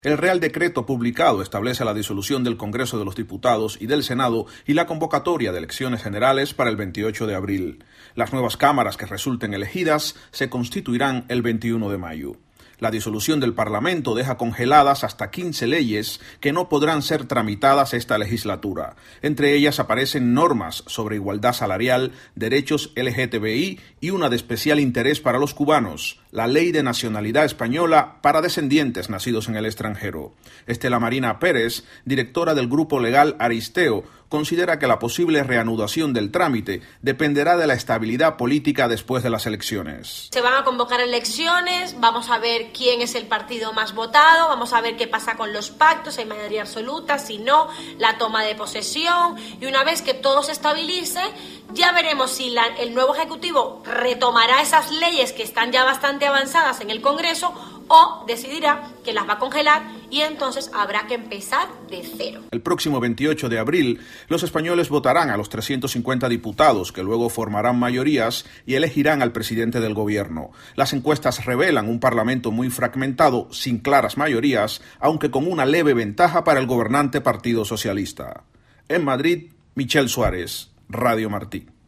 El Real Decreto publicado establece la disolución del Congreso de los Diputados y del Senado y la convocatoria de elecciones generales para el 28 de abril. Las nuevas cámaras que resulten elegidas se constituirán el 21 de mayo. La disolución del Parlamento deja congeladas hasta 15 leyes que no podrán ser tramitadas esta legislatura. Entre ellas aparecen normas sobre igualdad salarial, derechos LGTBI y una de especial interés para los cubanos, la Ley de Nacionalidad Española para descendientes nacidos en el extranjero. Estela Marina Pérez, directora del Grupo Legal Aristeo, considera que la posible reanudación del trámite dependerá de la estabilidad política después de las elecciones. Se van a convocar elecciones, vamos a ver quién es el partido más votado, vamos a ver qué pasa con los pactos, si hay mayoría absoluta, si no, la toma de posesión, y una vez que todo se estabilice, ya veremos si el nuevo Ejecutivo retomará esas leyes que están ya bastante avanzadas en el Congreso o decidirá que las va a congelar y entonces habrá que empezar de cero. El próximo 28 de abril, los españoles votarán a los 350 diputados que luego formarán mayorías y elegirán al presidente del gobierno. Las encuestas revelan un parlamento muy fragmentado, sin claras mayorías, aunque con una leve ventaja para el gobernante Partido Socialista. En Madrid, Michel Suárez, Radio Martí.